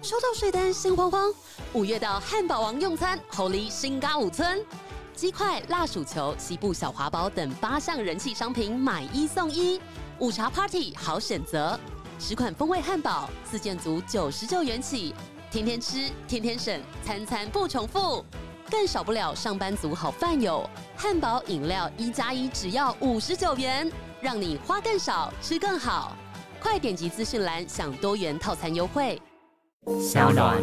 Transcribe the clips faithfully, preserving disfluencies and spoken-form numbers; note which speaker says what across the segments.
Speaker 1: 收到税单心慌慌，五月到汉堡王用餐，猴狸新嘎五村，鸡块、辣薯球、西部小华堡等八项人气商品买一送一，午茶 Party 好选择，十款风味汉堡，四件组九十九元起，天天吃，天天省，餐餐不重复。更少不了上班族好饭友，汉堡饮料一加一只要五十九元，让你花更少，吃更好。快点击资讯栏享多元套餐优惠。
Speaker 2: 小暖。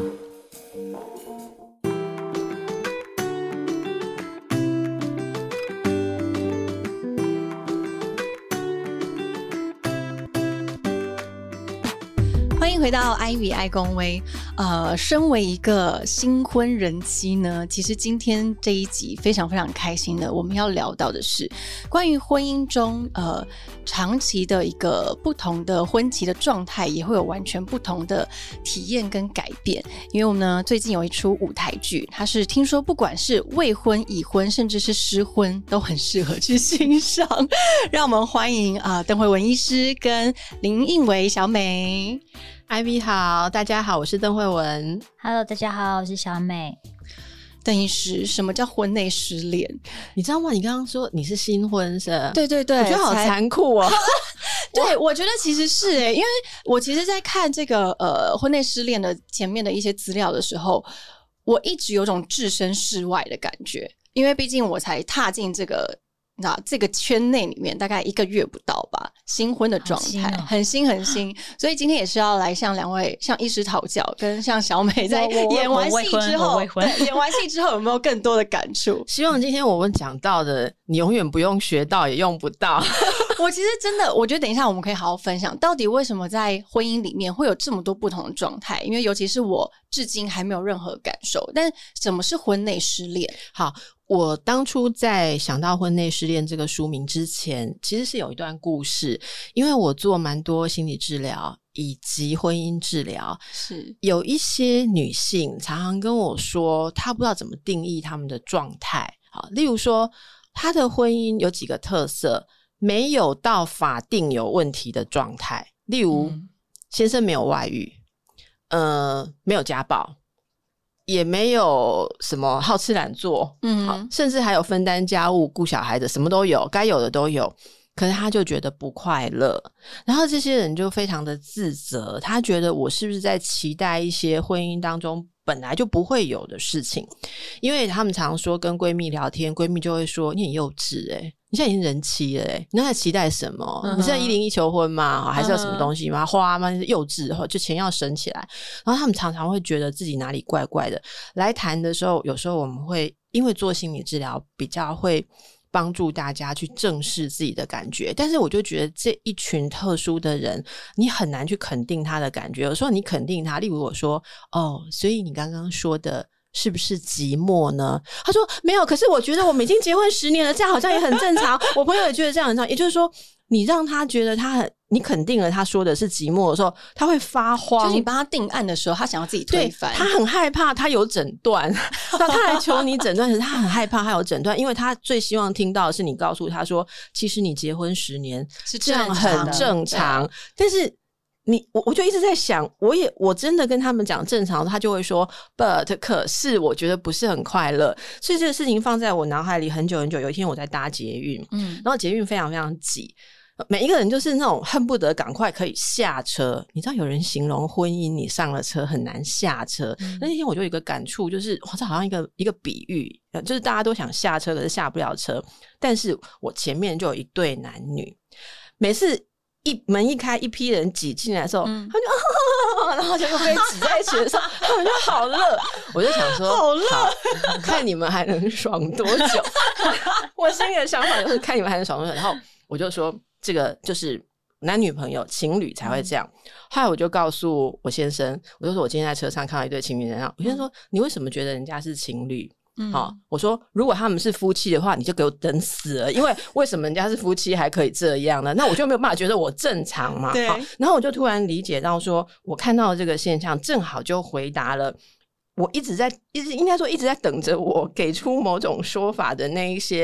Speaker 3: 欢迎回到 Ivy 爱公微。呃，身为一个新婚人妻呢，其实今天这一集非常非常开心的，我们要聊到的是关于婚姻中呃长期的一个不同的婚期的状态，也会有完全不同的体验跟改变。因为我们呢最近有一出舞台剧，它是听说不管是未婚、已婚，甚至是失婚，都很适合去欣赏。让我们欢迎啊、呃、邓惠文医师跟林映维小美。
Speaker 4: Ivy 好，大家好，我是邓惠文。
Speaker 2: Hello， 大家好，我是小美。
Speaker 3: 邓医师，什么叫婚内失恋？
Speaker 4: 你知道吗？你刚刚说你是新婚是吧？
Speaker 3: 对对对，
Speaker 4: 我觉得好残酷哦。
Speaker 3: 对，我觉得其实是耶，因为我其实在看这个呃婚内失恋的前面的一些资料的时候，我一直有种置身事外的感觉，因为毕竟我才踏进这个那这个圈内里面大概一个月不到吧，新婚的状态、哦、很新很新，所以今天也是要来向两位向医师讨教，跟向小美在演完戏之后，对，演完戏之后有没有更多的感触？
Speaker 4: 希望今天我们讲到的，你永远不用学到，也用不到。
Speaker 3: 我其实真的，我觉得等一下我们可以好好分享，到底为什么在婚姻里面会有这么多不同的状态？因为尤其是我至今还没有任何感受。但什么是婚内失恋？
Speaker 4: 好。我当初在想到婚内失恋这个书名之前，其实是有一段故事，因为我做蛮多心理治疗以及婚姻治疗，
Speaker 3: 是
Speaker 4: 有一些女性常常跟我说她不知道怎么定义她们的状态。好，例如说她的婚姻有几个特色，没有到法定有问题的状态，例如、嗯、先生没有外遇，呃，没有家暴，也没有什么好吃懒做，嗯好，甚至还有分担家务顾小孩的，什么都有，该有的都有，可是他就觉得不快乐，然后这些人就非常的自责，他觉得我是不是在期待一些婚姻当中本来就不会有的事情。因为他们常说跟闺蜜聊天，闺蜜就会说你很幼稚耶、欸你现在已经人妻了、欸、你在期待什么、uh-huh. 你现在一零一求婚吗？还是有什么东西吗？ uh-huh. 花吗？幼稚，就钱要省起来。然后他们常常会觉得自己哪里怪怪的。来谈的时候，有时候我们会因为做心理治疗比较会帮助大家去正视自己的感觉，但是我就觉得这一群特殊的人你很难去肯定他的感觉。有时候你肯定他，例如我说哦，所以你刚刚说的是不是寂寞呢？他说没有，可是我觉得我们已经结婚十年了，这样好像也很正常。我朋友也觉得这样很正常。也就是说你让他觉得他很，你肯定了他说的是寂寞的时候，他会发慌。
Speaker 3: 就是你帮他定案的时候，他想要自己推翻，
Speaker 4: 他很害怕他有诊断那他来求你诊断，可是他很害怕他有诊断，因为他最希望听到的是你告诉他说其实你结婚十年
Speaker 3: 是
Speaker 4: 这样很正常。但是你我我就一直在想，我也我真的跟他们讲正常，他就会说 but 可是我觉得不是很快乐。所以这个事情放在我脑海里很久很久。有一天我在搭捷运，嗯，然后捷运非常非常挤，每一个人就是那种恨不得赶快可以下车。你知道有人形容婚姻你上了车很难下车，嗯、那天我就有一个感触，就是哇，这好像一个一个比喻，就是大家都想下车，可是下不了车。但是我前面就有一对男女，每次一门一开，一批人挤进来的时候，嗯、他就、啊、然后就被挤在一起的时候，他们就好热。我就想说，
Speaker 3: 好热，
Speaker 4: 看你们还能爽多久？我心里的想法就是看你们还能爽多久。然后我就说，这个就是男女朋友情侣才会这样。嗯、后来我就告诉我先生，我就说我今天在车上看到一对情侣人，我先生说、嗯、你为什么觉得人家是情侣？嗯哦、我说如果他们是夫妻的话你就给我等死了，因为为什么人家是夫妻还可以这样呢？那我就没有办法觉得我正常嘛。
Speaker 3: 对、
Speaker 4: 哦、然后我就突然理解到说我看到这个现象正好就回答了我一直在一直应该说一直在等着我给出某种说法的那一些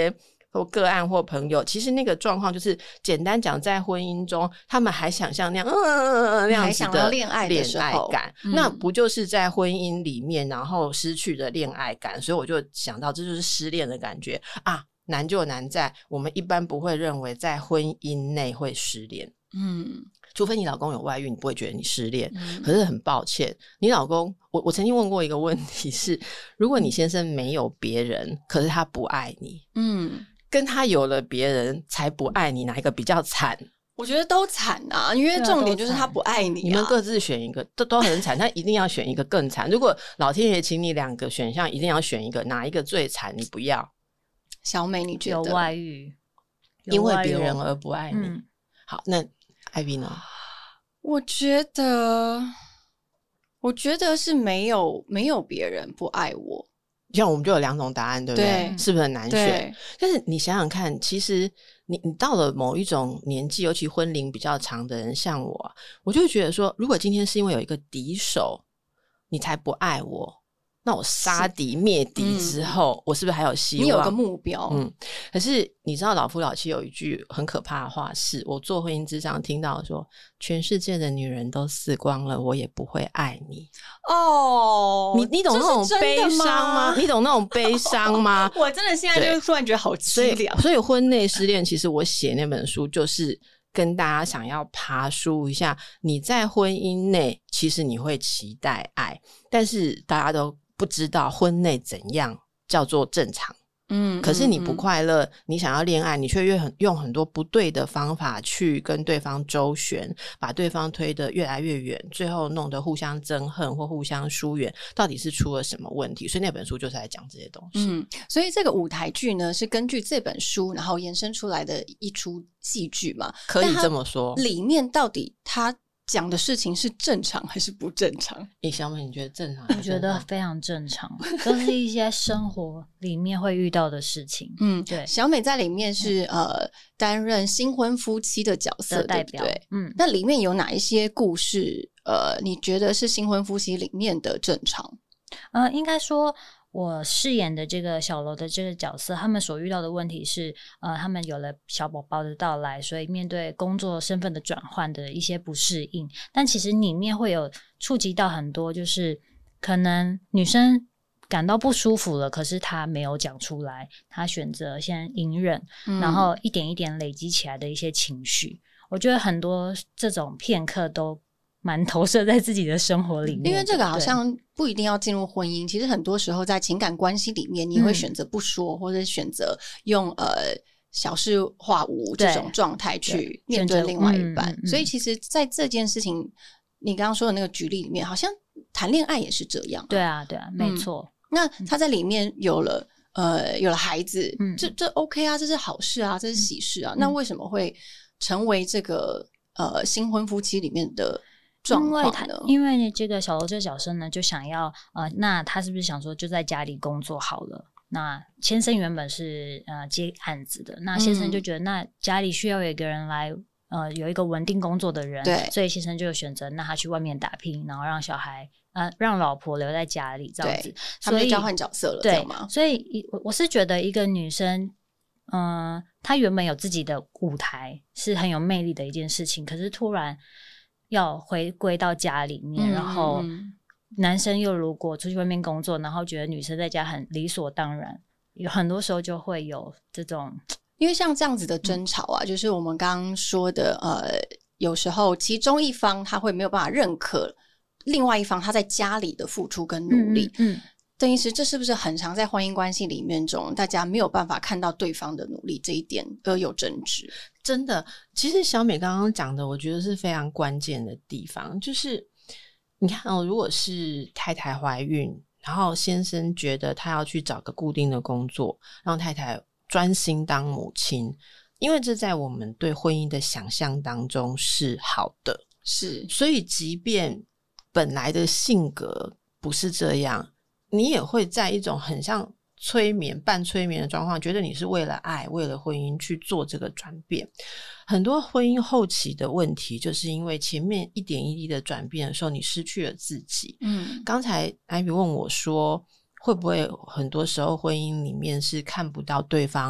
Speaker 4: 或个案或朋友，其实那个状况就是简单讲，在婚姻中他们还想象那样嗯嗯嗯那样子的
Speaker 3: 恋爱的时候
Speaker 4: 恋爱感、嗯、那不就是在婚姻里面然后失去的恋爱感，所以我就想到这就是失恋的感觉啊。难就难在我们一般不会认为在婚姻内会失恋，嗯，除非你老公有外遇，你不会觉得你失恋、嗯、可是很抱歉，你老公我我曾经问过一个问题是，如果你先生没有别人可是他不爱你，嗯，跟他有了别人才不爱你，哪一个比较惨？
Speaker 3: 我觉得都惨啊，因为重点就是他不爱你、啊、
Speaker 4: 你们各自选一个都都很惨，但一定要选一个更惨。如果老天爷请你两个选项，一定要选一个，哪一个最惨你不要？
Speaker 3: 小美你觉得？
Speaker 2: 有外遇，
Speaker 4: 因为别人而不爱你、嗯、好，那 Ivy 呢？
Speaker 3: 我觉得我觉得是没有没有别人不爱我，
Speaker 4: 像我们就有两种答案，对不对？对，是不是很难选？但是你想想看，其实你你到了某一种年纪，尤其婚龄比较长的人，像我，我就会觉得说，如果今天是因为有一个敌手，你才不爱我，那我杀敌灭敌之后、嗯、我是不是还有希望？
Speaker 3: 你有个目标。
Speaker 4: 嗯，可是你知道老夫老妻有一句很可怕的话，是我做婚姻咨商听到说，全世界的女人都死光了，我也不会爱你。
Speaker 3: 哦，
Speaker 4: 你你懂那种悲伤吗？你懂那种悲伤吗？
Speaker 3: 我真的现在就突然觉得好凄凉。
Speaker 4: 所以所以婚内失恋，其实我写那本书就是跟大家想要爬梳一下，你在婚姻内其实你会期待爱，但是大家都不知道婚内怎样叫做正常。嗯，可是你不快乐、嗯、你想要恋爱，你却用用很多不对的方法去跟对方周旋，把对方推得越来越远，最后弄得互相憎恨或互相疏远，到底是出了什么问题？所以那本书就是在讲这些东西。
Speaker 3: 嗯，所以这个舞台剧呢是根据这本书然后延伸出来的一出戏剧嘛，
Speaker 4: 可以这么说。
Speaker 3: 里面到底它讲的事情是正常还是不正常？
Speaker 4: 欸，小美你觉得正常还是正常？
Speaker 2: 我觉得非常正常，都是一些生活里面会遇到的事情。嗯，对。
Speaker 3: 小美在里面是、嗯、呃担任新婚夫妻的角色的代表，对不对？嗯，那里面有哪一些故事呃你觉得是新婚夫妻里面的正常？
Speaker 2: 呃，应该说我饰演的这个小楼的这个角色，他们所遇到的问题是呃，他们有了小宝宝的到来，所以面对工作身份的转换的一些不适应，但其实里面会有触及到很多，就是可能女生感到不舒服了，可是她没有讲出来，她选择先隐忍、嗯、然后一点一点累积起来的一些情绪，我觉得很多这种片刻都蛮投射在自己的生活里面，
Speaker 3: 因为这个好像不一定要进入婚姻，其实很多时候在情感关系里面你会选择不说、嗯、或者选择用呃小事化无这种状态去面对另外一半、嗯嗯、所以其实在这件事情你刚刚说的那个举例里面，好像谈恋爱也是这样、啊、
Speaker 2: 对啊对啊没错、
Speaker 3: 嗯、那他在里面有了呃有了孩子、嗯、这这 OK 啊，这是好事啊，这是喜事啊、嗯、那为什么会成为这个呃新婚夫妻里面的状况呢？
Speaker 2: 因为因为这个小楼这个角色呢就想要呃，那他是不是想说就在家里工作好了，那先生原本是呃接案子的，那先生就觉得、嗯、那家里需要有一个人来呃有一个稳定工作的人，对，所以先生就选择那他去外面打拼，然后让小孩呃让老婆留在家里这样子，
Speaker 3: 他们就交换角色了，
Speaker 2: 对，
Speaker 3: 这样吗？
Speaker 2: 所以我是觉得一个女生嗯、呃，她原本有自己的舞台是很有魅力的一件事情，可是突然要回归到家里面、嗯、然后男生又如果出去外面工作，然后觉得女生在家很理所当然，有很多时候就会有这种，
Speaker 3: 因为像这样子的争吵啊、嗯、就是我们刚刚说的呃，有时候其中一方他会没有办法认可另外一方他在家里的付出跟努力，嗯，嗯邓医师，这是不是很常在婚姻关系里面中大家没有办法看到对方的努力这一点而有争执？
Speaker 4: 真的，其实小美刚刚讲的我觉得是非常关键的地方，就是你看哦，如果是太太怀孕，然后先生觉得他要去找个固定的工作，让太太专心当母亲，因为这在我们对婚姻的想象当中是好的，
Speaker 3: 是，
Speaker 4: 所以即便本来的性格不是这样，你也会在一种很像催眠半催眠的状况，觉得你是为了爱为了婚姻去做这个转变。很多婚姻后期的问题就是因为前面一点一滴的转变的时候你失去了自己。嗯，刚才 Ivy 问我说会不会很多时候婚姻里面是看不到对方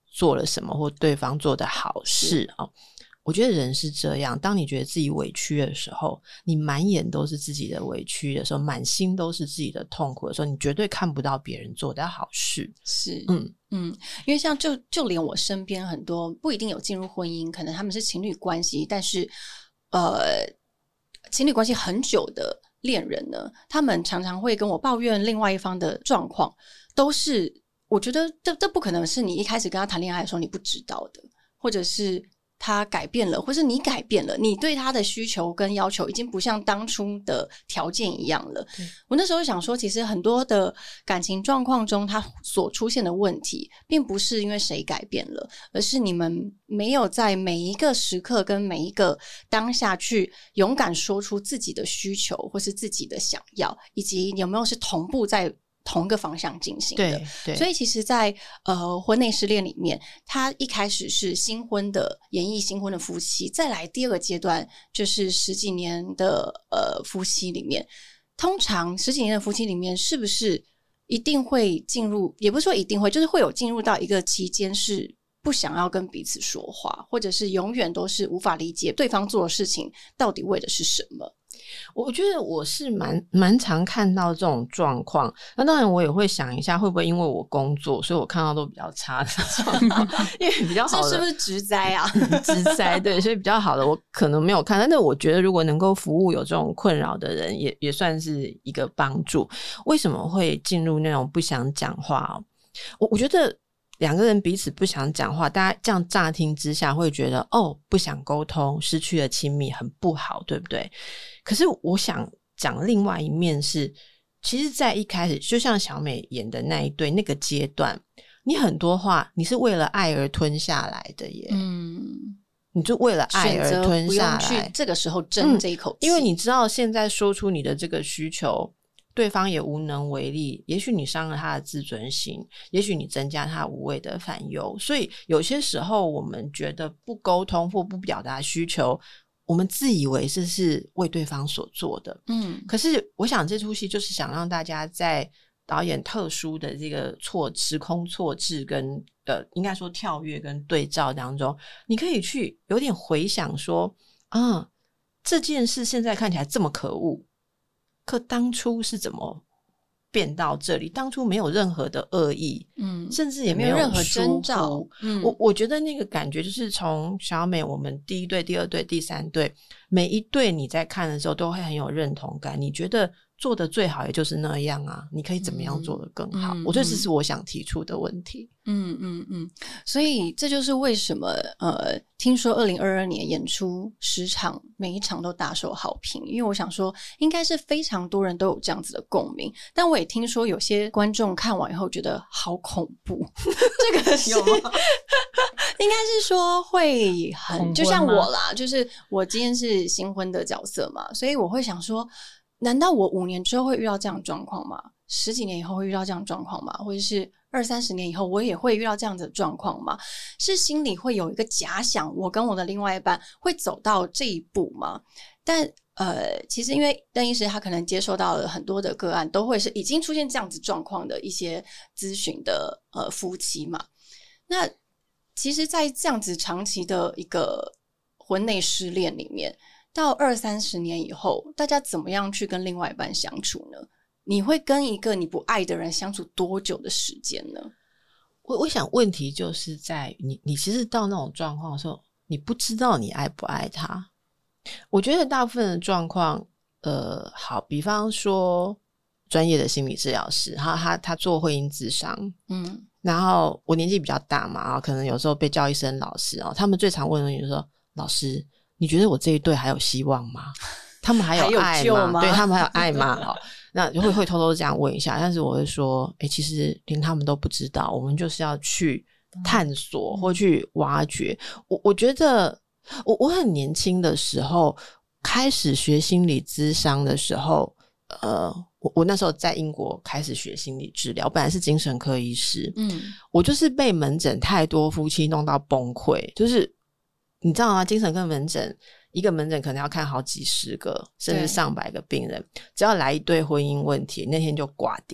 Speaker 4: 做了什么或对方做的好事哦。我觉得人是这样，当你觉得自己委屈的时候，你满眼都是自己的委屈的时候，满心都是自己的痛苦的时候，你绝对看不到别人做的好事。
Speaker 3: 是，
Speaker 4: 嗯
Speaker 3: 嗯，因为像就就连我身边很多不一定有进入婚姻，可能他们是情侣关系，但是呃，情侣关系很久的恋人呢，他们常常会跟我抱怨另外一方的状况，都是我觉得这这不可能是你一开始跟他谈恋爱的时候你不知道的，或者是他改变了，或是你改变了，你对他的需求跟要求已经不像当初的条件一样了。我那时候想说，其实很多的感情状况中，他所出现的问题，并不是因为谁改变了，而是你们没有在每一个时刻跟每一个当下去勇敢说出自己的需求，或是自己的想要，以及有没有是同步在同一个方向进行的。
Speaker 4: 对对，
Speaker 3: 所以其实在呃婚内失恋里面，他一开始是新婚的演绎新婚的夫妻，再来第二个阶段就是十几年的呃夫妻里面，通常十几年的夫妻里面是不是一定会进入，也不是说一定会，就是会有进入到一个期间是不想要跟彼此说话，或者是永远都是无法理解对方做的事情到底为的是什么。
Speaker 4: 我觉得我是蛮蛮常看到这种状况，那当然我也会想一下会不会因为我工作所以我看到都比较差的状况因为比较好的
Speaker 3: 这是不是职灾啊
Speaker 4: 职灾对，所以比较好的我可能没有看，但是我觉得如果能够服务有这种困扰的人也也算是一个帮助。为什么会进入那种不想讲话哦？我我觉得两个人彼此不想讲话，大家这样乍听之下会觉得哦，不想沟通，失去了亲密，很不好，对不对？可是我想讲另外一面是，其实在一开始就像小美演的那一对那个阶段，你很多话你是为了爱而吞下来的耶。嗯，你就为了爱而吞下来，
Speaker 3: 不用去这个时候争这一口气、
Speaker 4: 嗯、因为你知道现在说出你的这个需求对方也无能为力，也许你伤了他的自尊心，也许你增加他无谓的烦忧，所以有些时候我们觉得不沟通或不表达需求，我们自以为这是为对方所做的。嗯，可是我想这出戏就是想让大家在导演特殊的这个错时空错置跟呃，应该说跳跃跟对照当中，你可以去有点回想说啊，这件事现在看起来这么可恶，可当初是怎么变到这里？当初没有任何的恶意，嗯，甚至也没有
Speaker 3: 任何征兆。
Speaker 4: 嗯，我我觉得那个感觉就是从小美我们第一对、第二对、第三对，每一对你在看的时候都会很有认同感。你觉得做的最好也就是那样啊，你可以怎么样做得更好？嗯、我觉得这是我想提出的问题。
Speaker 3: 嗯嗯嗯，所以这就是为什么呃，听说二零二二年演出十场，每一场都大受好评，因为我想说应该是非常多人都有这样子的共鸣，但我也听说有些观众看完以后觉得好恐怖这个是有吗应该是说会很就像我啦，就是我今天是新婚的角色嘛，所以我会想说难道我五年之后会遇到这样的状况吗？十几年以后会遇到这样的状况吗？或者是二三十年以后我也会遇到这样的状况吗？是心里会有一个假想我跟我的另外一半会走到这一步吗？但呃，其实因为邓医师他可能接受到了很多的个案都会是已经出现这样子状况的一些咨询的呃夫妻嘛，那其实在这样子长期的一个婚内失恋里面，到二三十年以后大家怎么样去跟另外一半相处呢？你会跟一个你不爱的人相处多久的时间呢？
Speaker 4: 我我想问题就是在你你其实到那种状况的时候，你不知道你爱不爱他。我觉得大部分的状况呃，好，比方说专业的心理治疗师他他他做婚姻咨商，嗯，然后我年纪比较大嘛，可能有时候被叫一声老师哦，他们最常问的问题就是说，老师你觉得我这一对还有希望吗？他们还有爱 吗, 吗对他们还有爱吗好，那就会会偷偷这样问一下，但是我会说诶其实连他们都不知道，我们就是要去探索或去挖掘。我我觉得我我很年轻的时候开始学心理咨商的时候，呃我我那时候在英国开始学心理治疗，我本来是精神科医师，嗯，我就是被门诊太多夫妻弄到崩溃，就是你知道吗？精神科门诊一个门诊可能要看好几十个甚至上百个病人，只要来一对婚姻问题那天就挂点，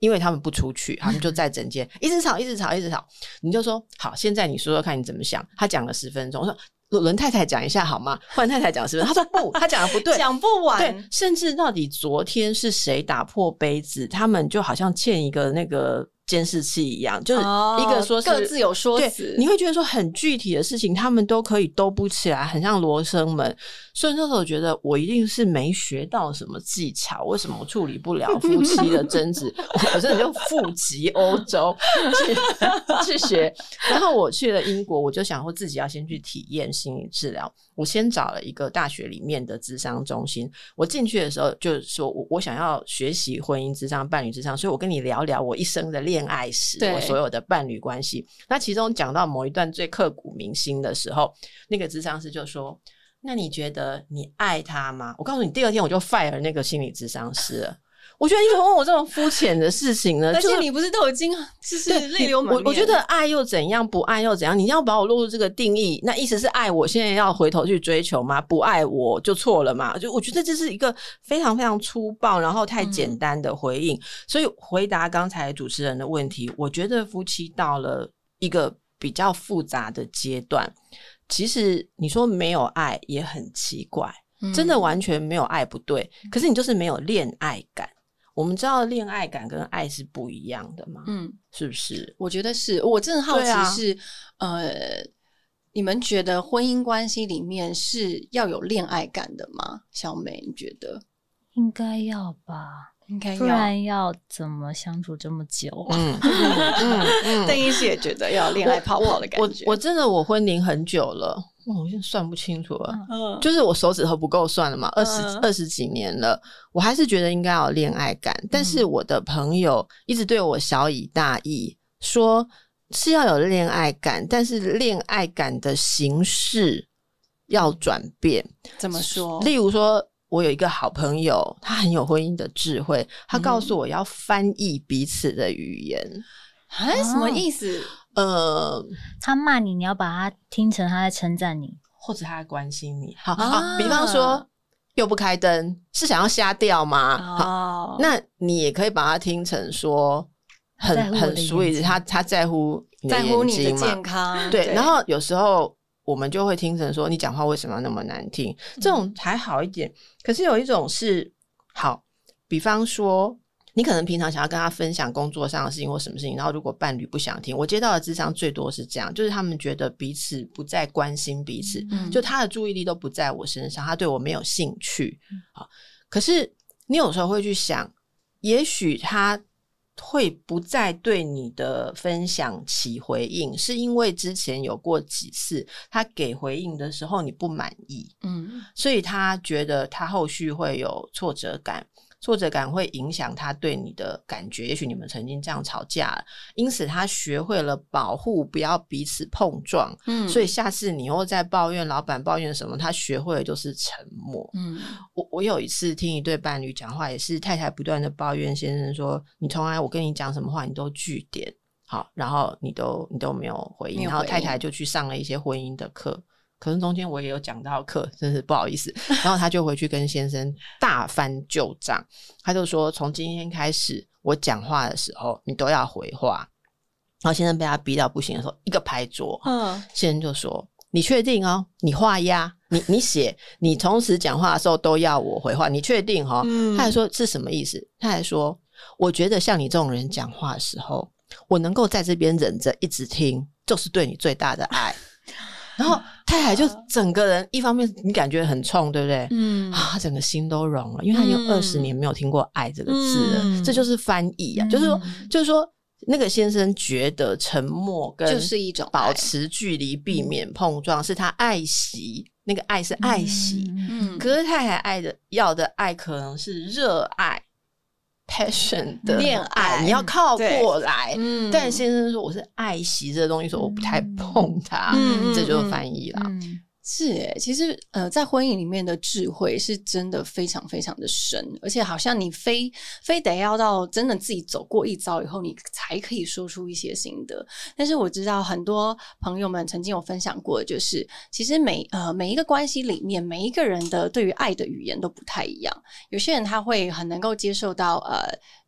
Speaker 4: 因为他们不出去，他们就在整间一直吵一直吵一直吵，你就说好，现在你说说看你怎么想。他讲了十分钟，我说轮太太讲一下好吗？换太太讲十分钟，他说不，他讲的不对，
Speaker 3: 讲不完。
Speaker 4: 对，甚至到底昨天是谁打破杯子，他们就好像欠一个那个监视器一样，就是一个说是、
Speaker 3: 哦、各自有说辞，
Speaker 4: 你会觉得说很具体的事情他们都可以兜不起来，很像罗生门。所以那时候我觉得我一定是没学到什么技巧，为什么我处理不了夫妻的争执我真的就富集欧洲去去学。然后我去了英国，我就想说自己要先去体验心理治疗。我先找了一个大学里面的諮商中心，我进去的时候就是说我我想要学习婚姻諮商、伴侣諮商，所以我跟你聊聊我一生的恋爱史，我所有的伴侣关系。那其中讲到某一段最刻骨铭心的时候，那个諮商师就说，那你觉得你爱他吗？我告诉你，第二天我就 fire 那个心理諮商师了。我觉得你怎么问我这种肤浅的事情呢？
Speaker 3: 而且你不是都已经就是泪流满面？
Speaker 4: 我我觉得爱又怎样，不爱又怎样？你要把我落入这个定义，那意思是爱我现在要回头去追求吗？不爱我就错了嘛？就我觉得这是一个非常非常粗暴，然后太简单的回应。嗯、所以回答刚才主持人的问题，我觉得夫妻到了一个比较复杂的阶段，其实你说没有爱也很奇怪，嗯、真的完全没有爱不对，可是你就是没有恋爱感。我们知道恋爱感跟爱是不一样的嘛，嗯，是不是？
Speaker 3: 我觉得是。我真的好奇是、啊、呃，你们觉得婚姻关系里面是要有恋爱感的吗？小美你觉得？
Speaker 2: 应该要吧，
Speaker 3: 应该要，
Speaker 2: 不然要怎么相处这么久？
Speaker 4: 嗯嗯嗯，
Speaker 3: 邓医师也觉得要有恋爱泡泡的感觉。
Speaker 4: 我 我, 我真的我婚龄很久了，我现在算不清楚了，嗯、就是我手指头不够算了嘛，二十二十几年了，我还是觉得应该要有恋爱感。但是我的朋友一直对我小以大义，说是要有恋爱感，但是恋爱感的形式要转变。
Speaker 3: 怎么说？
Speaker 4: 例如说，我有一个好朋友，他很有婚姻的智慧，他告诉我要翻译彼此的语言。
Speaker 3: 啊、嗯，什么意思？
Speaker 4: 呃，
Speaker 2: 他骂你，你要把他听成他在称赞你，
Speaker 4: 或者他在关心你。好，啊好，比方说又不开灯，是想要瞎掉吗？哦、好，那你也可以把它听成说很很 sweet， 他他在乎你的眼睛嘛，
Speaker 3: 在乎你的健康。
Speaker 4: 对，对然后有时候我们就会听成说你讲话为什么要那么难听？这种还好一点，嗯、可是有一种是好，比方说。你可能平常想要跟他分享工作上的事情或什么事情，然后如果伴侣不想听，我接到的諮商最多是这样，就是他们觉得彼此不再关心彼此，嗯、就他的注意力都不在我身上，他对我没有兴趣。好，可是你有时候会去想，也许他会不再对你的分享起回应，是因为之前有过几次他给回应的时候你不满意，嗯，所以他觉得他后续会有挫折感。挫折感会影响他对你的感觉，也许你们曾经这样吵架了，因此他学会了保护，不要彼此碰撞。嗯，所以下次你又在抱怨老板抱怨什么，他学会的就是沉默。嗯，我我有一次听一对伴侣讲话，也是太太不断的抱怨先生说，你从来我跟你讲什么话，你都句点，好，然后你都你都没有回应，然后太太就去上了一些婚姻的课。可能中间我也有讲到课，真是不好意思。然后他就回去跟先生大翻旧账，他就说从今天开始我讲话的时候你都要回话。然后先生被他逼到不行的时候，一个拍桌，嗯，先生就说你确定哦？你画押，你你写，你同时讲话的时候都要我回话，你确定哦？嗯、他还说是什么意思？他还说我觉得像你这种人讲话的时候，我能够在这边忍着一直听，就是对你最大的爱。然后太太就整个人一方面你感觉很冲，对不对？嗯，啊，他整个心都融了，因为他已经二十年没有听过爱这个字了，嗯、这就是翻译啊，嗯、就是说，就是说，那个先生觉得沉默跟
Speaker 3: 就是一种
Speaker 4: 保持距离，避免碰撞，是他爱惜，那个爱是爱惜，嗯，可是太太爱的要的爱可能是热爱。passion 的
Speaker 3: 恋爱，
Speaker 4: 你要靠过来，嗯、但先生说我是爱惜这个东西，说我不太碰它，嗯、这就是翻译啦。嗯嗯
Speaker 3: 是耶，其实呃，在婚姻里面的智慧是真的非常非常的深，而且好像你非非得要到真的自己走过一遭以后，你才可以说出一些心得。但是我知道很多朋友们曾经有分享过，就是其实每呃每一个关系里面，每一个人的对于爱的语言都不太一样。有些人他会很能够接受到呃。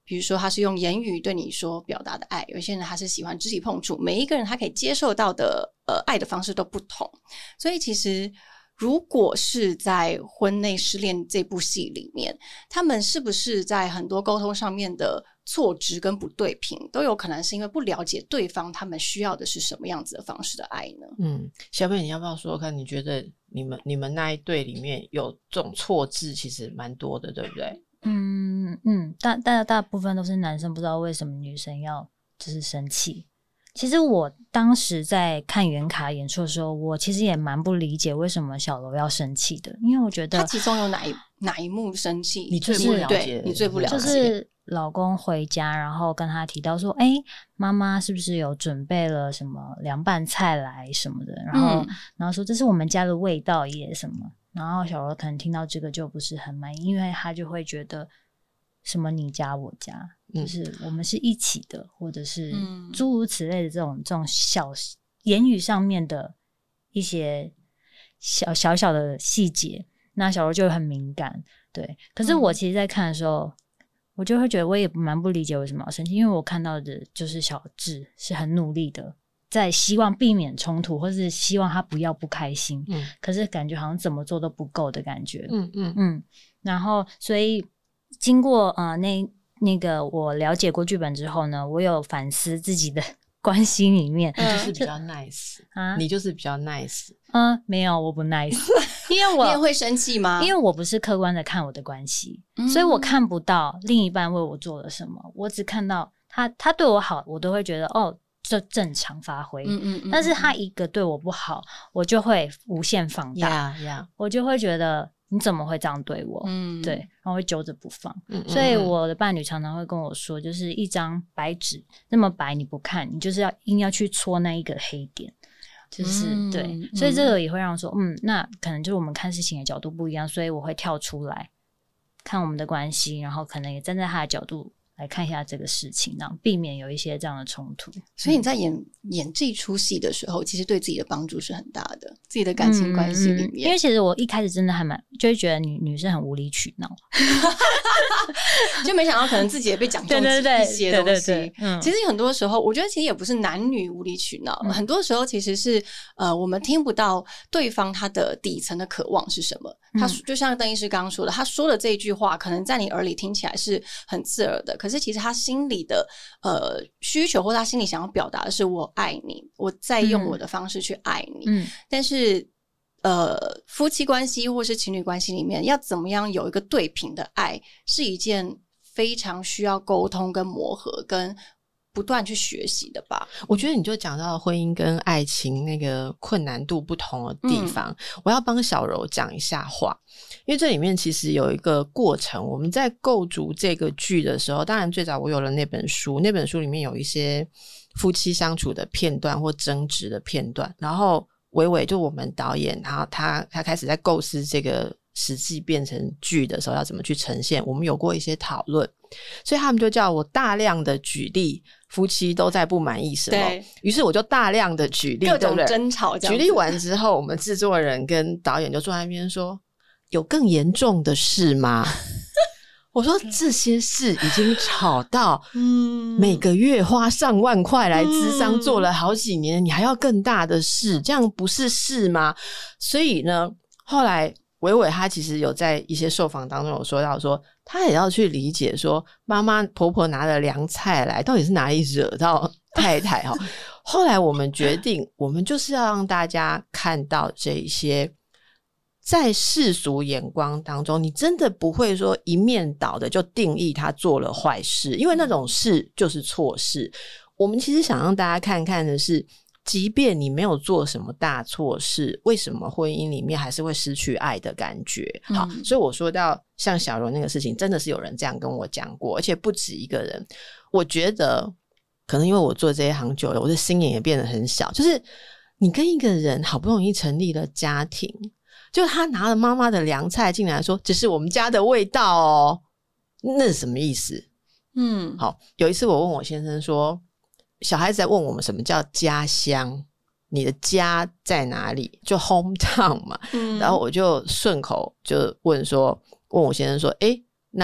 Speaker 3: 比如说他是用言语对你说表达的爱，有些人他是喜欢肢体碰触，每一个人他可以接受到的呃爱的方式都不同。所以其实如果是在婚内失恋这部戏里面，他们是不是在很多沟通上面的错值跟不对平，都有可能是因为不了解对方他们需要的是什么样子的方式的爱呢？
Speaker 4: 嗯，小贝你要不要说说看，你觉得你们你们那一对里面有这种错字其实蛮多的，对不对？
Speaker 2: 嗯嗯，大大大部分都是男生不知道为什么女生要就是生气。其实我当时在看原卡演出的时候，我其实也蛮不理解为什么小柔要生气的，因为我觉得
Speaker 3: 他其中有哪一哪一幕生气
Speaker 4: 你最不了解，
Speaker 3: 对你最不了解，
Speaker 2: 就是老公回家，然后跟他提到说，哎，妈妈是不是有准备了什么凉拌菜来什么的，然后、嗯、然后说这是我们家的味道耶什么，然后小柔可能听到这个就不是很满意，因为他就会觉得什么你家我家、嗯、就是我们是一起的，或者是诸如此类的这种这种小言语上面的一些小小小的细节，那小柔就会很敏感。对，可是我其实在看的时候、嗯、我就会觉得我也蛮不理解为什么要生气，因为我看到的就是小智是很努力的在希望避免冲突，或是希望他不要不开心、嗯、可是感觉好像怎么做都不够的感觉。嗯嗯嗯，然后所以经过呃那那个我了解过剧本之后呢，我有反思自己的关系里面，
Speaker 4: 你就是比较 nice 啊，你就是比较 nice。
Speaker 2: 嗯，没有，我不 nice， 因为我
Speaker 3: 你也会生气吗？
Speaker 2: 因为我不是客观的看我的关系、嗯，所以我看不到另一半为我做了什么，我只看到他他对我好，我都会觉得哦，这正常发挥。嗯嗯嗯，但是他一个对我不好，我就会无限放大，
Speaker 4: yeah, yeah.
Speaker 2: 我就会觉得你怎么会这样对我？嗯，对，然后会揪着不放、嗯。所以我的伴侣常常会跟我说，就是一张白纸那么白，你不看，你就是要硬要去戳那一个黑点。就是、嗯、对，所以这个也会让我说嗯，那可能就是我们看事情的角度不一样，所以我会跳出来看我们的关系，然后可能也站在他的角度来看一下这个事情，然后避免有一些这样的冲突。
Speaker 3: 所以你在演、嗯、演这出戏的时候，其实对自己的帮助是很大的，自己的感情关系里面、嗯、
Speaker 2: 因为其实我一开始真的还蛮就会觉得女女生很无理取闹
Speaker 3: 就没想到可能自己也被讲中一些东西。
Speaker 2: 对对对对对对、
Speaker 3: 嗯、其实很多时候我觉得其实也不是男女无理取闹、嗯、很多时候其实是呃我们听不到对方他的底层的渴望是什么。他就像邓医师刚刚说的，他说的这一句话可能在你耳里听起来是很刺耳的，可是其实他心里的呃需求，或他心里想要表达的是我爱你，我在用我的方式去爱你。嗯，但是呃夫妻关系或是情侣关系里面要怎么样有一个对平的爱，是一件非常需要沟通跟磨合跟不断去学习的吧。
Speaker 4: 我觉得你就讲到婚姻跟爱情那个困难度不同的地方、嗯、我要帮小柔讲一下话，因为这里面其实有一个过程，我们在构筑这个剧的时候，当然最早我有了那本书，那本书里面有一些夫妻相处的片段或争执的片段，然后伟伟就我们导演，然后他他开始在构思这个实际变成剧的时候要怎么去呈现，我们有过一些讨论，所以他们就叫我大量的举例夫妻都在不满意什么，于是我就大量的举例
Speaker 3: 各种争吵这样子。
Speaker 4: 举例完之后，我们制作人跟导演就坐在那边说，有更严重的事吗？我说这些事已经吵到每个月花上万块来咨商做了好几年、嗯、你还要更大的事，这样不是事吗？所以呢后来伟伟他其实有在一些受访当中有说到说，他也要去理解说妈妈婆婆拿了凉菜来到底是哪里惹到太太齁后来我们决定我们就是要让大家看到这一些在世俗眼光当中你真的不会说一面倒的就定义他做了坏事，因为那种事就是错事。我们其实想让大家看看的是，即便你没有做什么大错事，为什么婚姻里面还是会失去爱的感觉？好、嗯、所以我说到像小柔那个事情，真的是有人这样跟我讲过，而且不止一个人。我觉得可能因为我做这一行久了，我的心眼也变得很小，就是你跟一个人好不容易成立了家庭，就他拿了妈妈的凉菜进来说这是我们家的味道哦，那是什么意思？嗯，好，有一次我问我先生说，小孩子在问我们什么叫家乡，你的家在哪里，就 hometown 嘛、嗯、然后我就顺口就问说问我先生说，诶那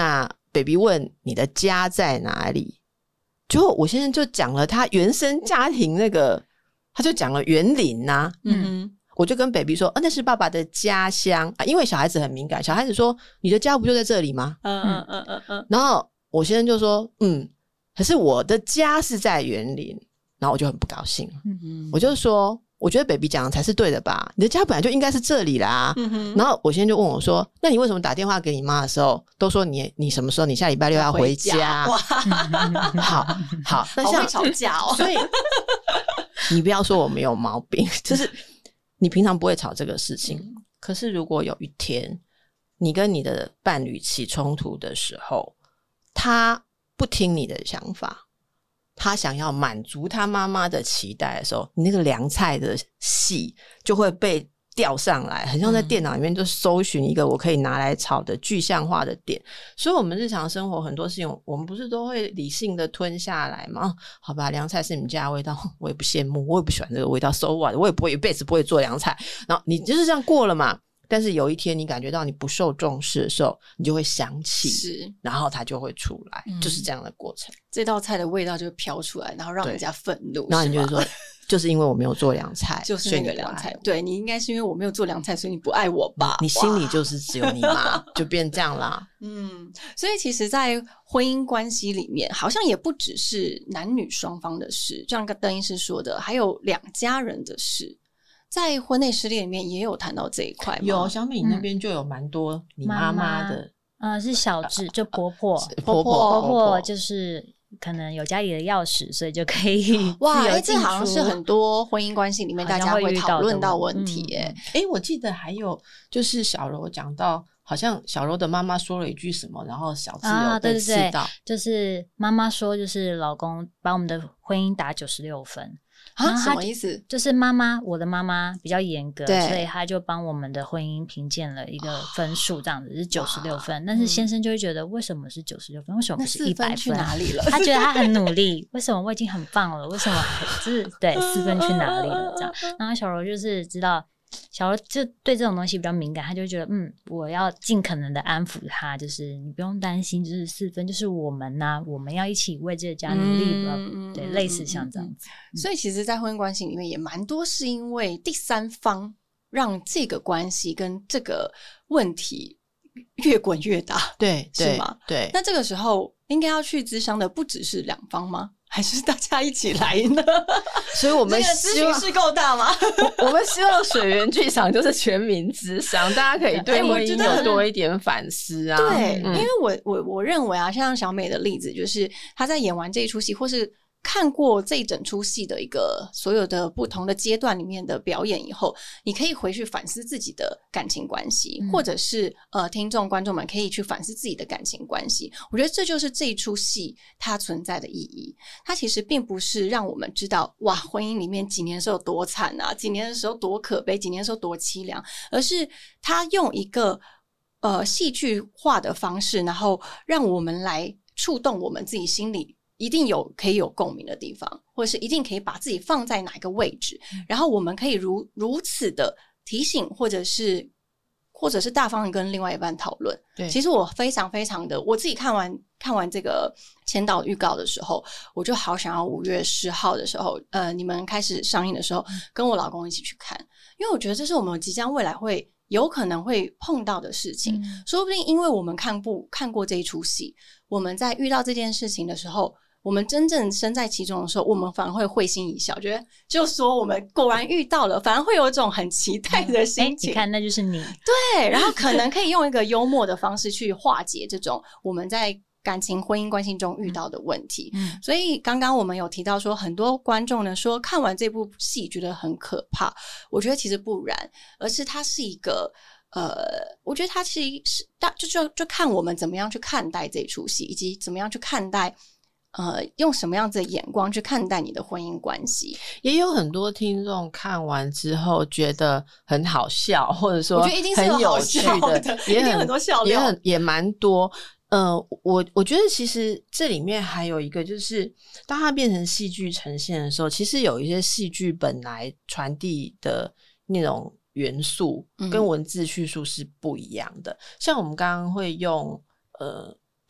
Speaker 4: baby 问你的家在哪里，结果我先生就讲了他原生家庭那个，他就讲了园林啊，嗯，我就跟 baby 说，啊，那是爸爸的家乡啊，因为小孩子很敏感，小孩子说你的家不就在这里吗？嗯嗯嗯嗯嗯，然后我先生就说，嗯，可是我的家是在园林，然后我就很不高兴，嗯，我就说。我觉得 baby 讲的才是对的吧，你的家本来就应该是这里啦、嗯、然后我先生就问我说，那你为什么打电话给你妈的时候都说你你什么时候你下礼拜六要回家？
Speaker 3: 哇，
Speaker 4: 好好，那像
Speaker 3: 好会吵架哦。
Speaker 4: 所以你不要说我没有毛病，就是你平常不会吵这个事情、嗯、可是如果有一天你跟你的伴侣起冲突的时候，他不听你的想法，他想要满足他妈妈的期待的时候，你那个凉菜的戏就会被调上来，很像在电脑里面就搜寻一个我可以拿来炒的具象化的点。所以我们日常生活很多事情我们不是都会理性的吞下来吗、哦、好吧，凉菜是你们家的味道，我也不羡慕，我也不喜欢这个味道， so what， 我也不会一辈子不会做凉菜，然后你就是这样过了嘛。但是有一天你感觉到你不受重视的时候，你就会想起，是，然后它就会出来、嗯、就是这样的过程，
Speaker 3: 这道菜的味道就会飘出来，然后让人家愤怒，
Speaker 4: 然后你就说就是因为我没有做凉菜
Speaker 3: 就是那个凉菜，对，你应该是因为我没有做凉菜所以你不爱我吧，
Speaker 4: 你心里就是只有你妈就变这样啦。
Speaker 3: 嗯，所以其实在婚姻关系里面好像也不只是男女双方的事，就像邓医师说的，还有两家人的事，在婚内失恋里面也有谈到这一块吗？
Speaker 4: 有，小米那边就有蛮多你妈妈的，
Speaker 2: 嗯、呃，是小智，就婆婆，
Speaker 4: 婆婆
Speaker 2: 婆婆就是可能有家里的钥匙，所以就可以
Speaker 3: 哇，哎、欸，这好像是很多婚姻关系里面大家会讨论到问题耶。
Speaker 4: 哎、嗯欸，我记得还有就是小柔讲到，好像小柔的妈妈说了一句什么，然后小智有被刺到、啊、
Speaker 2: 对对对，就是妈妈说，就是老公把我们的婚姻打九十六分。
Speaker 3: 啊，什么意思？
Speaker 2: 就是妈妈，我的妈妈比较严格，所以她就帮我们的婚姻评鉴了一个分数，这样子是九十六分。但是先生就会觉得，为什么是九十六分？为什么不是一百分？
Speaker 3: 去哪里了？
Speaker 2: 他觉得他很努力，为什么我已经很棒了？为什么就是对四分去哪里了？这样，然后小柔就是知道。小柔就对这种东西比较敏感，他就觉得嗯，我要尽可能的安抚他，就是你不用担心，就是四分就是我们呐、啊，我们要一起为这个家努力，嗯、对，类似像这样子、
Speaker 3: 嗯。所以其实在婚姻关系里面也蛮多是因为第三方让这个关系跟这个问题越滚越大，
Speaker 4: 对，
Speaker 3: 是吗？
Speaker 4: 对。
Speaker 3: 那这个时候应该要去咨商的不只是两方吗？还是大家一起来呢？
Speaker 4: 所以我们
Speaker 3: 希望、这个、咨询室够大吗？
Speaker 4: 我们希望水源剧场就是全民咨商，大家可以对婚姻有多一点反思啊。
Speaker 3: 对，嗯、因为我我我认为啊，像小美的例子，就是她在演完这一出戏，或是看过这一整出戏的一个所有的不同的阶段里面的表演以后，你可以回去反思自己的感情关系、嗯、或者是呃，听众观众们可以去反思自己的感情关系。我觉得这就是这一出戏它存在的意义。它其实并不是让我们知道哇，婚姻里面几年的时候多惨啊，几年的时候多可悲，几年的时候多凄凉，而是它用一个呃戏剧化的方式，然后让我们来触动我们自己心里一定有可以有共鸣的地方，或者是一定可以把自己放在哪一个位置、嗯、然后我们可以如如此的提醒，或者是或者是大方的跟另外一半讨论。对，其实我非常非常的，我自己看完看完这个前导预告的时候，我就好想要五月十号的时候呃，你们开始上映的时候、嗯、跟我老公一起去看，因为我觉得这是我们即将未来会有可能会碰到的事情、嗯、说不定因为我们看不看过这一出戏，我们在遇到这件事情的时候，我们真正身在其中的时候，我们反而会会心一笑，觉得就说我们果然遇到了，反而会有一种很期待的心情、
Speaker 2: 嗯欸、你看那就是你，
Speaker 3: 对，然后可能可以用一个幽默的方式去化解这种我们在感情婚姻关系中遇到的问题、嗯、所以刚刚我们有提到说很多观众呢说看完这部戏觉得很可怕，我觉得其实不然，而是它是一个呃，我觉得它是是就就就看我们怎么样去看待这出戏，以及怎么样去看待呃，用什么样子的眼光去看待你的婚姻关系。
Speaker 4: 也有很多听众看完之后觉得很好笑，或者说
Speaker 3: 我觉得一定是很
Speaker 4: 有趣的，
Speaker 3: 也很很多笑料，
Speaker 4: 也很也蛮多。呃，我我觉得其实这里面还有一个，就是当它变成戏剧呈现的时候，其实有一些戏剧本来传递的那种元素跟文字叙述是不一样的。嗯、像我们刚刚会用呃。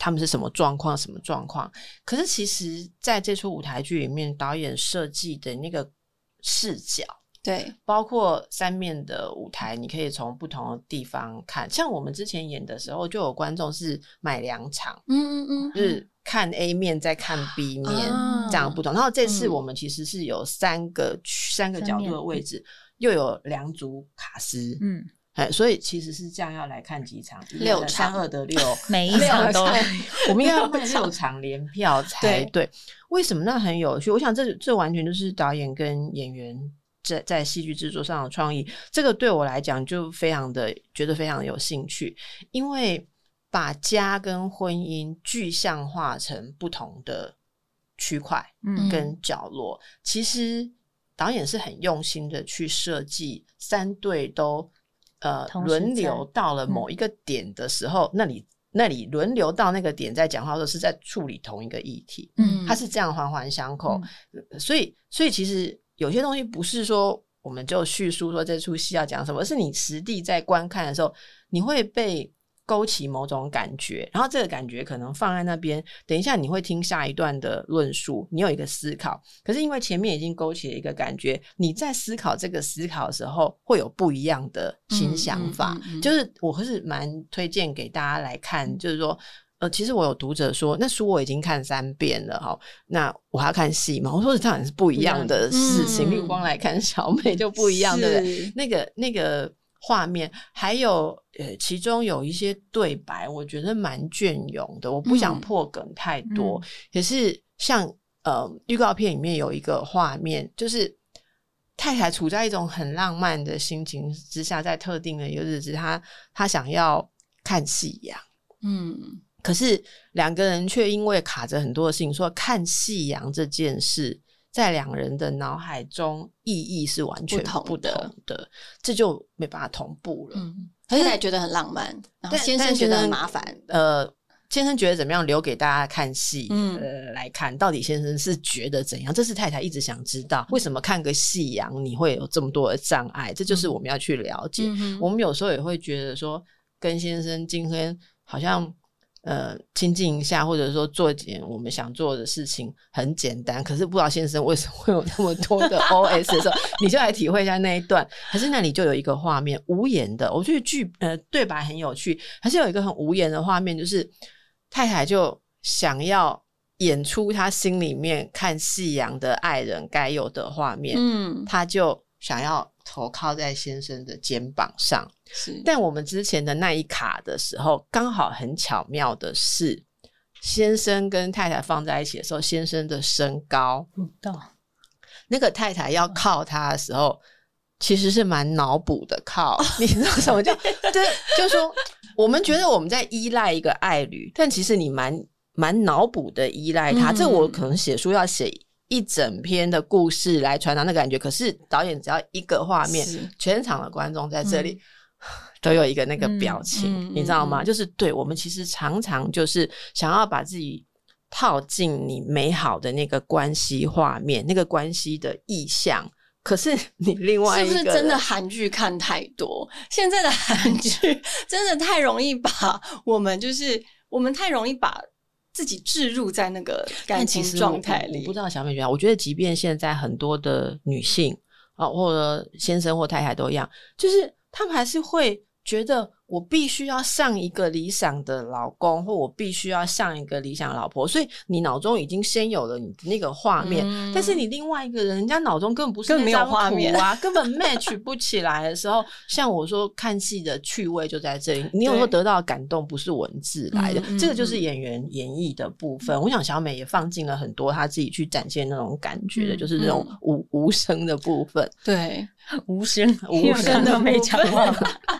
Speaker 4: 他们是什么状况什么状况。可是其实在这出舞台剧里面，导演设计的那个视角，
Speaker 3: 对，
Speaker 4: 包括三面的舞台，你可以从不同的地方看。像我们之前演的时候，就有观众是买两场，
Speaker 3: 嗯嗯嗯，
Speaker 4: 就是看 A 面再看 B 面，
Speaker 3: 啊
Speaker 4: 这样不同。然后这次
Speaker 3: 嗯
Speaker 4: 我们其实是有三个、三个角度的位置，又有两组卡司，
Speaker 2: 嗯，
Speaker 4: 哎，所以其实是这样要来看几场，
Speaker 3: 六场
Speaker 4: 三二的六，
Speaker 2: 每一场都
Speaker 4: 我们应该要卖六场联票才对。为什么？那很有趣。我想这这完全就是导演跟演员在在戏剧制作上的创意。这个对我来讲就非常的觉得非常有兴趣，因为把家跟婚姻具象化成不同的区块
Speaker 2: 嗯
Speaker 4: 跟角落，其实导演是很用心的去设计三对都呃
Speaker 2: 同时
Speaker 4: 轮流到了某一个点的时候，那里那里轮流到那个点在讲话的时候是在处理同一个议题，
Speaker 2: 嗯
Speaker 4: 它是这样环环相扣，呃所以所以其实有些东西不是说我们就叙述说这出戏要讲什么，而是你实地在观看的时候，你会被勾起某种感觉，然后这个感觉可能放在那边，等一下你会听下一段的论述，你有一个思考，可是因为前面已经勾起了一个感觉，你在思考这个思考的时候会有不一样的新想法，
Speaker 3: 嗯嗯嗯嗯
Speaker 4: 就是我是蛮推荐给大家来看，就是说呃，其实我有读者说，那书我已经看三遍了哈，那我还要看戏嘛？我说这当然是不一样的事情，例如光来看小美就不一样，对不对？那个那个画面，还有呃，其中有一些对白，我觉得蛮隽永的。我不想破梗太多，
Speaker 2: 嗯、
Speaker 4: 可是像呃，预告片里面有一个画面，就是太太处在一种很浪漫的心情之下，在特定的一个日子，她她想要看夕阳，
Speaker 3: 嗯。
Speaker 4: 可是两个人却因为卡着很多的事情，说看夕阳这件事在两人的脑海中意义是完全不同 的,
Speaker 3: 不同的
Speaker 4: 这就没办法同步了。
Speaker 3: 嗯，太太觉得很浪漫，然后先生觉得很麻烦。
Speaker 4: 呃，先生觉得怎么样，留给大家看戏、
Speaker 3: 嗯、
Speaker 4: 呃来看，到底先生是觉得怎样？这是太太一直想知道，为什么看个夕阳你会有这么多的障碍？这就是我们要去了解。嗯、我们有时候也会觉得说，跟先生今天好像。呃，亲近一下，或者说做一件我们想做的事情很简单，可是不知道先生为什么会有那么多的 O S 的时候，你就来体会一下那一段。可是那里就有一个画面，无言的，我觉得剧呃对白很有趣，还是有一个很无言的画面，就是太太就想要演出她心里面看夕阳的爱人该有的画面，嗯，她就想要头靠在先生的肩膀上。是，但我们之前的那一卡的时候，刚好很巧妙的是，先生跟太太放在一起的时候，先生的身高不到，那个太太要靠他的时候，其实是蛮脑补的靠，你知道什么叫？对，就是说，我们觉得我们在依赖一个爱侣，但其实你蛮蛮脑补的依赖他。嗯、这我可能写书要写一整篇的故事来传达那个感觉，可是导演只要一个画面，全场的观众在这里。嗯都有一个那个表情、嗯、你知道吗、嗯、就是对我们其实常常就是想要把自己套进你美好的那个关系画面，那个关系的意象，可是你另外一个
Speaker 3: 是不是真的韩剧看太多？现在的韩剧真的太容易把我们就是我们太容易把自己置入在那个感情状态里。
Speaker 4: 我不知道小美觉得，我觉得即便现在很多的女性啊，或者先生或太太都一样，就是他们还是会觉得我必须要像一个理想的老公，或我必须要像一个理想的老婆，所以你脑中已经先有了你的那个画面、嗯、但是你另外一个人人家脑中根本不是那张图啊，根本 match 不起来的时候像我说看戏的趣味就在这里，你有时候得到的感动不是文字来的、嗯、这个就是演员演绎的部分、嗯、我想小美也放进了很多她自己去展现那种感觉的、嗯、就是那种无无声的部分。
Speaker 3: 对，
Speaker 2: 无声
Speaker 3: 无声的
Speaker 2: 没讲话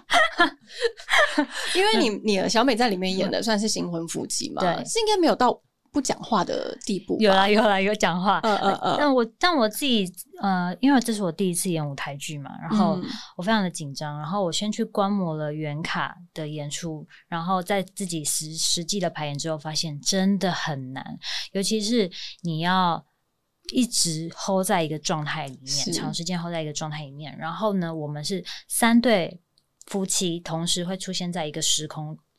Speaker 3: 因为你你小美在里面演的算是新婚夫妻嘛，对，是应该没有到不讲话的地步吧？
Speaker 2: 有啦有啦有讲话，
Speaker 3: 嗯嗯嗯。
Speaker 2: 但我但我自己呃，因为这是我第一次演舞台剧嘛，然后我非常的紧张，然后我先去观摩了原卡的演出，然后在自己实实际的排演之后，发现真的很难，尤其是你要一直 hold 在一个状态里面，长时间 hold 在一个状态里面，然后呢，我们是三对夫妻同时会出现在一个时空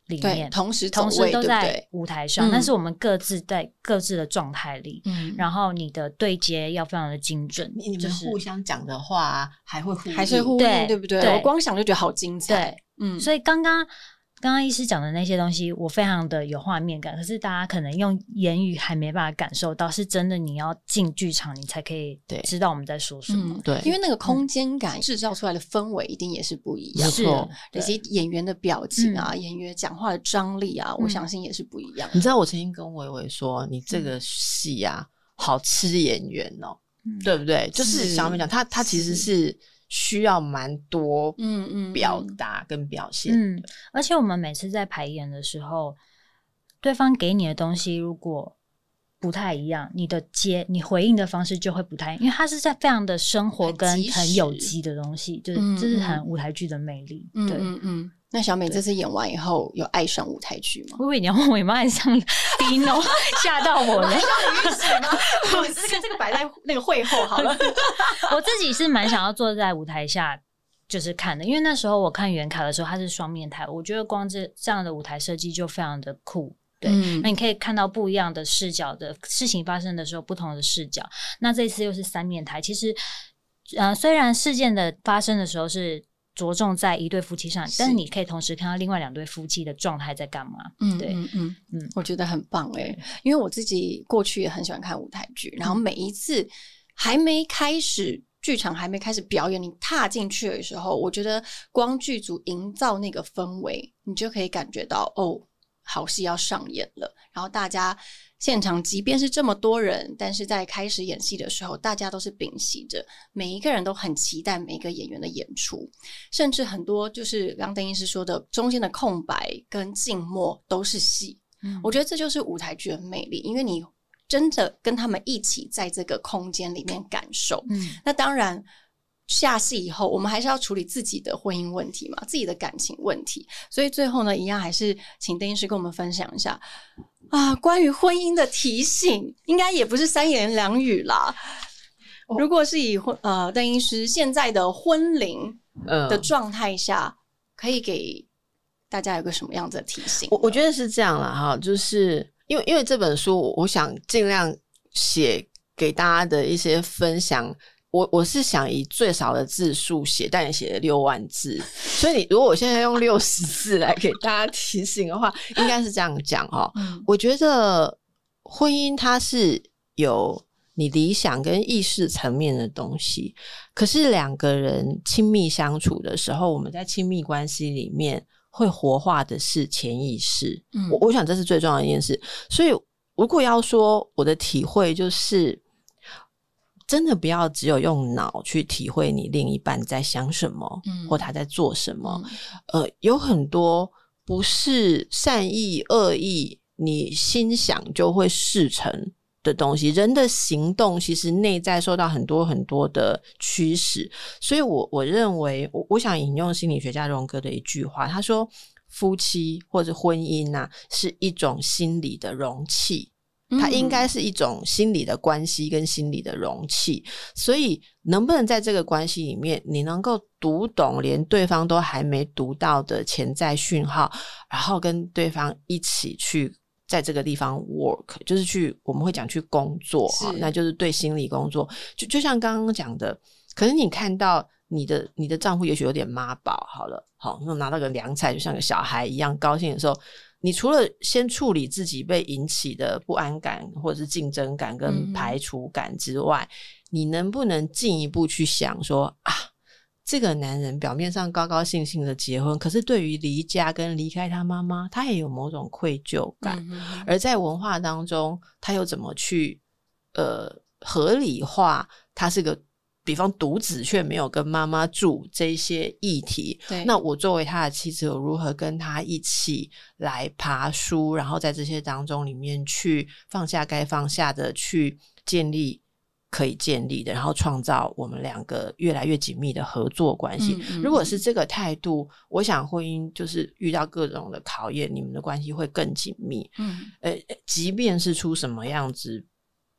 Speaker 2: 里面，
Speaker 3: 对，同时走位
Speaker 2: 同时都在
Speaker 3: 对不对
Speaker 2: 舞台上，
Speaker 3: 嗯
Speaker 2: 但是我们各自在各自的状态里，
Speaker 3: 嗯
Speaker 2: 然后你的对接要非常的精准，
Speaker 4: 你你们
Speaker 2: 就是
Speaker 4: 互相讲的话、啊、还会呼应，
Speaker 3: 还是呼应
Speaker 2: 对
Speaker 3: 对不对？
Speaker 2: 对
Speaker 3: 我光想就觉得好精彩。
Speaker 2: 对，
Speaker 3: 嗯，
Speaker 2: 所以刚刚刚刚医师讲的那些东西，我非常的有画面感，可是大家可能用言语还没办法感受到，是真的你要进剧场，你才可以
Speaker 4: 对
Speaker 2: 知道我们在说什么。
Speaker 3: 嗯，
Speaker 4: 对
Speaker 3: 因为那个空间感制造出来的氛围一定也是不一样的，
Speaker 4: 没错
Speaker 3: 以及演员的表情啊，演员讲话的张力啊，我
Speaker 2: 嗯
Speaker 3: 相信也是不一样的。
Speaker 4: 你知道我曾经跟伟伟说，你这个戏啊，好吃演员哦，
Speaker 2: 嗯
Speaker 4: 对不对？就是
Speaker 3: 是
Speaker 4: 小美讲，他他其实是需要蛮多
Speaker 3: 嗯嗯
Speaker 4: 表达跟表现。
Speaker 2: 嗯，而且我们每次在排演的时候，对方给你的东西如果不太一样，你的接你回应的方式就会不太，因为它是在非常的生活跟
Speaker 3: 很及时
Speaker 2: 很有机的东西，就是
Speaker 3: 嗯
Speaker 2: 这是
Speaker 3: 嗯
Speaker 2: 很舞台剧的魅力。
Speaker 3: 嗯
Speaker 2: 对，
Speaker 3: 嗯嗯。那小美这次演完以后，有爱上舞台剧吗？
Speaker 2: 我以为你要问我有没有爱上 Dino， 吓到我了。
Speaker 3: 我这个这个摆在那个会后好了。
Speaker 2: 我自己是蛮想要坐在舞台下就是看的，因为那时候我看原卡的时候，它是双面台，我觉得光这这样的舞台设计就非常的酷。对，
Speaker 3: 嗯
Speaker 2: 那你可以看到不一样的视角的事情发生的时候，不同的视角。那这次又是三面台，其实呃，虽然事件的发生的时候是着重在一对夫妻上，但是你可以同时看到另外两对夫妻的状态在干嘛。
Speaker 3: 嗯，
Speaker 2: 对
Speaker 3: 嗯嗯
Speaker 2: 嗯
Speaker 3: 嗯，我觉得很棒哎、因为我自己过去也很喜欢看舞台剧，然后每一次还没开始剧场还没开始表演，你踏进去的时候，我觉得光剧组营造那个氛围，你就可以感觉到哦，好戏要上演了。然后大家现场即便是这么多人，但是在开始演戏的时候，大家都是屏息着，每一个人都很期待每一个演员的演出，甚至很多就是刚刚邓医师说的，中间的空白跟静默都是戏。
Speaker 2: 嗯
Speaker 3: 我觉得这就是舞台剧的魅力，因为你真的跟他们一起在这个空间里面感受。
Speaker 2: 嗯
Speaker 3: 那当然下戏以后我们还是要处理自己的婚姻问题嘛，自己的感情问题，所以最后呢一样还是请邓医师跟我们分享一下啊，关于婚姻的提醒，应该也不是三言两语啦。
Speaker 4: 哦
Speaker 3: 如果是以婚呃邓医师现在的婚龄
Speaker 4: 嗯
Speaker 3: 的状态下，可以给大家有个什么样子的提醒？
Speaker 4: 我我觉得是这样啦哈，就是因为因为这本书，我我想尽量写给大家的一些分享。我我是想以最少的字数写，但也写了六万字，所以你如果我现在用六十字来给大家提醒的话，应该是这样讲哦。
Speaker 3: 嗯
Speaker 4: 我觉得婚姻它是有你理想跟意识层面的东西，可是两个人亲密相处的时候，我们在亲密关系里面会活化的是潜意识。
Speaker 3: 嗯
Speaker 4: 我我想这是最重要的一件事。所以如果要说我的体会，就是真的不要只有用脑去体会你另一半在想什么，
Speaker 3: 嗯
Speaker 4: 或他在做什么。
Speaker 3: 嗯
Speaker 4: 呃，有很多不是善意恶意，你心想就会事成的东西。人的行动其实内在受到很多很多的驱使，所以我我认为，我我想引用心理学家荣格的一句话，他说：夫妻或者婚姻啊，是一种心理的容器。它应该是一种心理的关系跟心理的容器，所以能不能在这个关系里面，你能够读懂连对方都还没读到的潜在讯号，然后跟对方一起去在这个地方 work， 就是去我们会讲去工作，那就是对心理工作。就就像刚刚讲的，可能你看到你的你的丈夫也许有点妈宝，好了，好，那拿到个凉菜，就像个小孩一样高兴的时候，你除了先处理自己被引起的不安感或者是竞争感跟排除感之外，嗯、你能不能进一步去想说啊，这个男人表面上高高兴兴的结婚，可是对于离家跟离开他妈妈，他也有某种愧疚感，嗯、而在文化当中，他又怎么去呃合理化他是个比方独子却没有跟妈妈住这些议题，那我作为他的妻子，我如何跟他一起来爬梳，然后在这些当中里面去放下该放下的，去建立可以建立的，然后创造我们两个越来越紧密的合作关系。嗯嗯，如果是这个态度，我想婚姻就是遇到各种的考验，你们的关系会更紧密。嗯，呃，即便是出什么样子大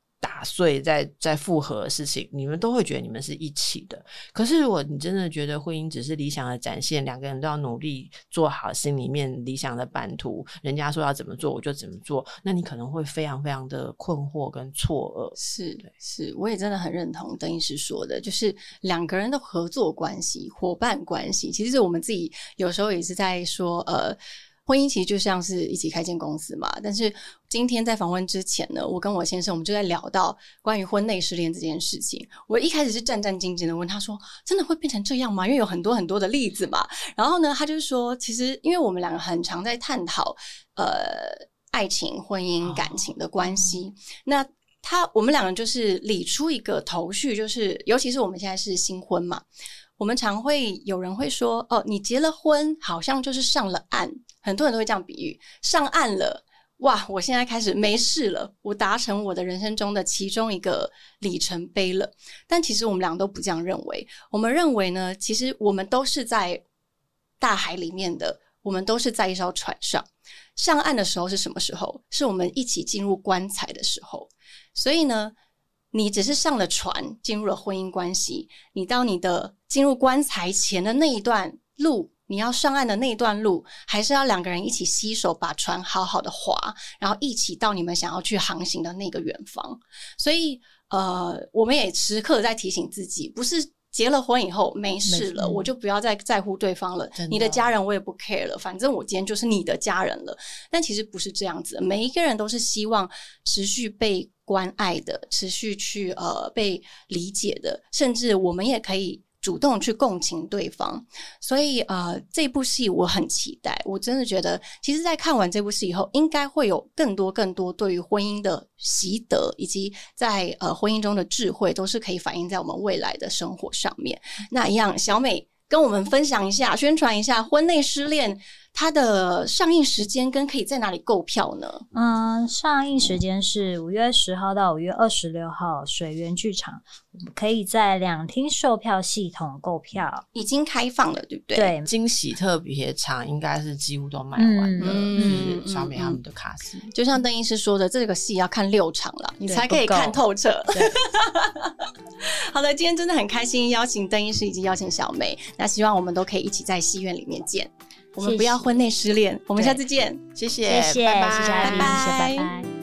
Speaker 4: 碎在在复合的事情，你们都会觉得你们是一起的。可是如果你真的觉得婚姻只是理想的展现，两个人都要努力做好心里面理想的版图，人家说要怎么做我就怎么做，那你可能会非常非常的困惑跟错愕。
Speaker 3: 是是，我也真的很认同邓医师说的，就是两个人的合作关系、伙伴关系，其实我们自己有时候也是在说呃婚姻其实就像是一起开间公司嘛，但是今天在访问之前呢，我跟我先生我们就在聊到关于婚内失恋这件事情。我一开始是战战兢兢的问他说真的会变成这样吗？因为有很多很多的例子嘛。然后呢他就说其实因为我们两个很常在探讨呃爱情、婚姻、感情的关系、哦、那他我们两个就是理出一个头绪，就是尤其是我们现在是新婚嘛，我们常会有人会说哦，你结了婚好像就是上了岸，很多人都会这样比喻，上岸了，哇，我现在开始没事了，我达成我的人生中的其中一个里程碑了。但其实我们俩都不这样认为，我们认为呢，其实我们都是在大海里面的，我们都是在一艘船上，上岸的时候是什么时候？是我们一起进入棺材的时候。所以呢你只是上了船进入了婚姻关系，你到你的进入棺材前的那一段路，你要上岸的那一段路，还是要两个人一起携手把船好好的划，然后一起到你们想要去航行的那个远方。所以呃，我们也时刻在提醒自己，不是结了婚以后没事了，我就不要再在乎对方了，你的家人我也不 care 了，反正我今天就是你的家人了。但其实不是这样子，每一个人都是希望持续被关爱的，持续去呃被理解的，甚至我们也可以主动去共情对方。所以呃这部戏我很期待，我真的觉得其实在看完这部戏以后，应该会有更多更多对于婚姻的习得，以及在呃婚姻中的智慧，都是可以反映在我们未来的生活上面。那一样，小美跟我们分享一下，宣传一下婚内失恋它的上映时间跟可以在哪里购票呢？
Speaker 2: 嗯，上映时间是五月十号到五月二十六号，水源剧场可以在两厅售票系统购票，
Speaker 3: 已经开放了，对不对？
Speaker 2: 对，
Speaker 4: 惊喜特别场应该是几乎都卖完了，
Speaker 3: 嗯，
Speaker 4: 就是小美他们的卡司、
Speaker 3: 嗯、就像邓医师说的，这个戏要看六场了，你才可以看透彻。好的，今天真的很开心，邀请邓医师以及邀请小美，那希望我们都可以一起在戏院里面见。我们不要婚内失恋，我们下次见，
Speaker 4: 谢谢，
Speaker 2: 谢谢，
Speaker 4: 拜拜，
Speaker 2: 谢谢阿斌，谢谢，拜拜。